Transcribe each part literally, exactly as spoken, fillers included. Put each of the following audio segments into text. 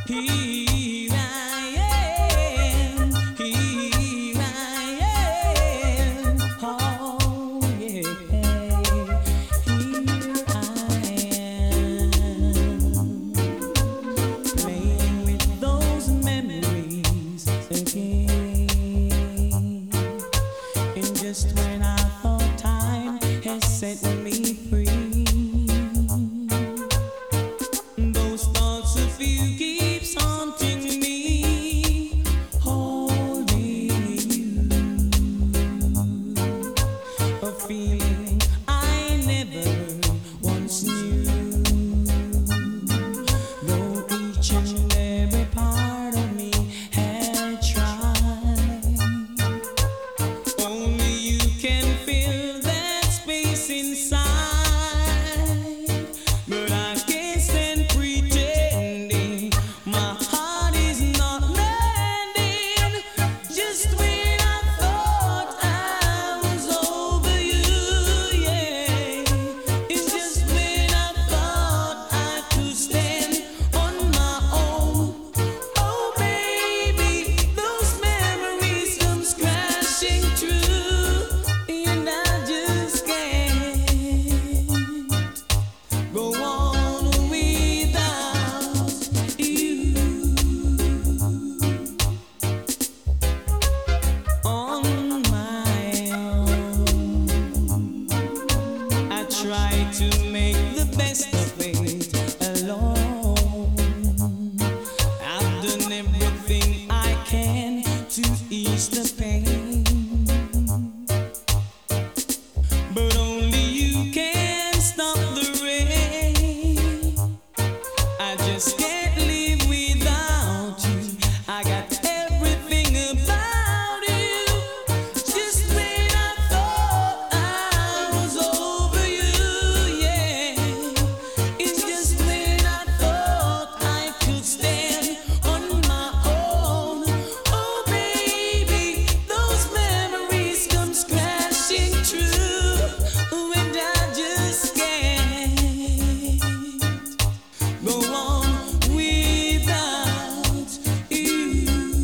Here I am, here I am, oh yeah, here I am, playing with those memories again, and just when I thought time has set me free, those thoughts of you keeps haunting me, holding you, a feeling I never once knew, though each and every part of me had tried. Only you can fill that space inside, but I can't stand pretending my heart is not mending. Just when I thought I was over you, yeah, it's just when I thought I could stand on my own. Oh baby, those memories come crashing through, and I just can't go on without you. On my own, I try to make the best of it alone. I've done everything I can to ease the pain, but only you can stop the rain. I just can't live without you. I got everything about you. Just when I thought I was over you, yeah, it's just when I thought I could stand on my own. Oh baby, those memories come crashing through, and I just can't go on without you.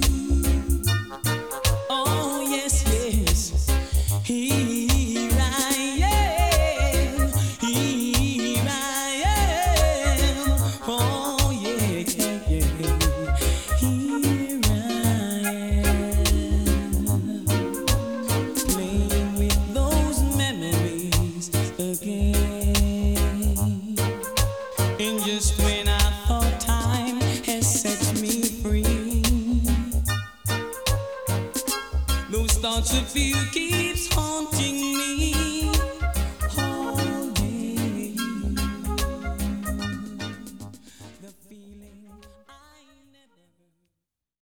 Oh yes, yes, here I am, here I am, oh yeah, yeah, yeah, here I am, playing with those memories again, and just when I thought time has set me free, those thoughts of you keep